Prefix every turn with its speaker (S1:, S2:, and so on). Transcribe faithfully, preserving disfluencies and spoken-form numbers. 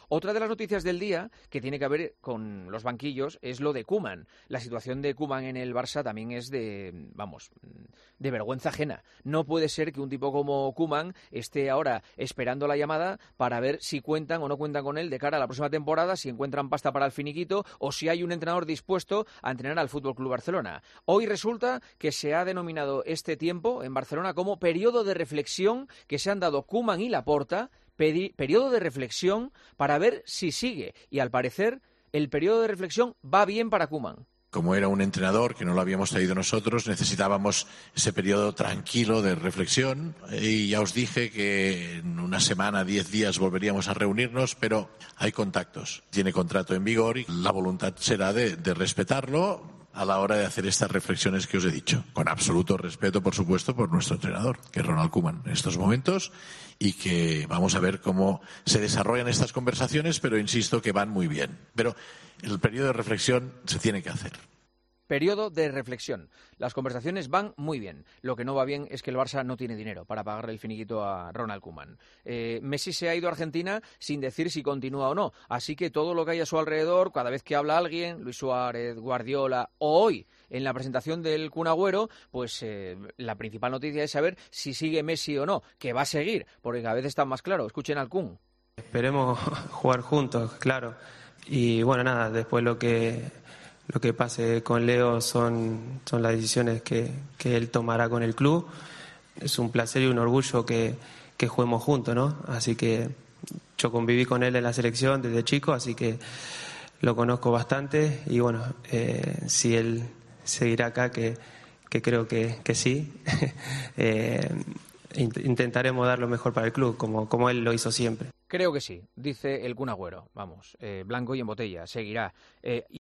S1: Otra de las noticias del día que tiene que ver con los banquillos es lo de Koeman. La situación de Koeman en el Barça también es de, vamos, de vergüenza ajena. No puede ser que un tipo como Koeman esté ahora esperando la llamada para ver si cuentan o no cuentan con él de cara a la próxima temporada, si encuentran pasta para el finiquito o si hay un entrenador dispuesto a entrenar al F C Barcelona. Hoy resulta que se ha denominado este tiempo en Barcelona como periodo de reflexión que se han dado Koeman y Laporta, periodo de reflexión para ver si sigue. Y al parecer el periodo de reflexión va bien para Koeman.
S2: Como era un entrenador que no lo habíamos traído nosotros, necesitábamos ese periodo tranquilo de reflexión y ya os dije que en una semana, diez días volveríamos a reunirnos, pero hay contactos. Tiene contrato en vigor y la voluntad será de, de respetarlo a la hora de hacer estas reflexiones que os he dicho. Con absoluto respeto, por supuesto, por nuestro entrenador, que es Ronald Koeman, en estos momentos, y que vamos a ver cómo se desarrollan estas conversaciones, pero insisto que van muy bien. Pero el periodo de reflexión se tiene que hacer.
S1: Periodo de reflexión. Las conversaciones van muy bien. Lo que no va bien es que el Barça no tiene dinero para pagarle el finiquito a Ronald Koeman. Eh, Messi se ha ido a Argentina sin decir si continúa o no. Así que todo lo que hay a su alrededor, cada vez que habla alguien, Luis Suárez, Guardiola o hoy en la presentación del Kun Agüero, pues eh, la principal noticia es saber si sigue Messi o no, que va a seguir, porque cada vez está más claro. Escuchen al Kun.
S3: Esperemos jugar juntos, claro. Y bueno, nada, después lo que... Lo que pase con Leo son, son las decisiones que, que él tomará con el club. Es un placer y un orgullo que, que juguemos juntos, ¿no? Así que yo conviví con él en la selección desde chico, así que lo conozco bastante. Y bueno, eh, si él seguirá acá, que, que creo que, que sí, eh, intentaremos dar lo mejor para el club, como, como él lo hizo siempre.
S1: Creo que sí, dice el Kun Agüero. Vamos, eh, blanco y en botella, seguirá. Eh,